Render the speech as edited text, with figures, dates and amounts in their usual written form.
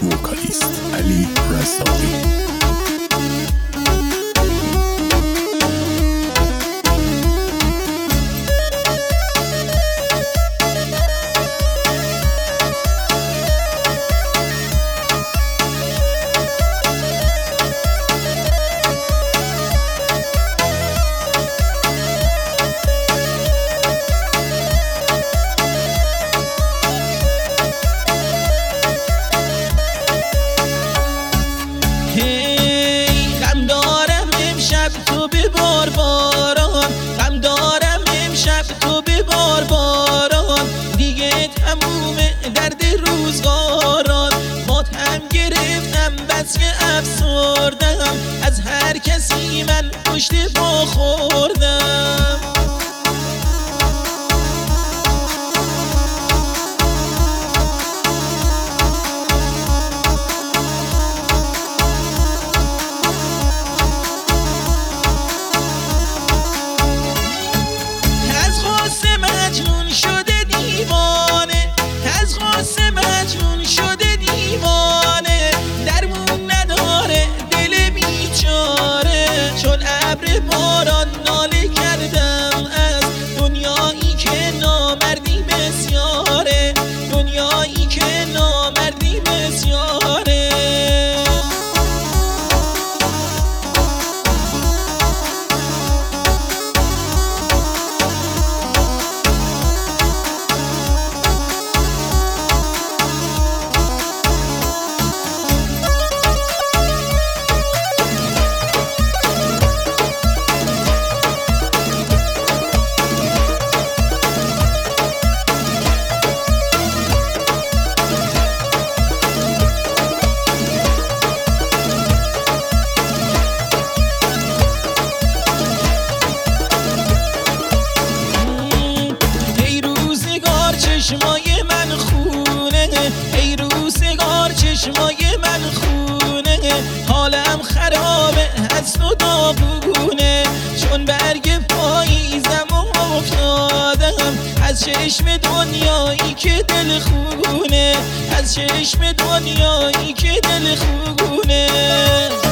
وکالیست علی رزاقی. غم دارم امشب تو ببار باران، غم دارم امشب تو ببار باران، دیگه تموم درد روزگاران، ماتم گرفتم بس که افسردم، از هر کسی من پشت پا خوردم. مجنون شده دیوانه، از غصه مجنون شده دیوانه، درمون نداره دل بیچاره، چون ابر باران ناله کردم از دنیایی که نامردی بسیاره، دنیایی که نامردی بسیاره. چشمای من خونه، ای روزگار چشمای من خونه، حالم خرابه هست و داغونه، چون برگ پاییزم و افتادم از چشم دنیایی که دل خونه، از چشم دنیایی که دل خونه.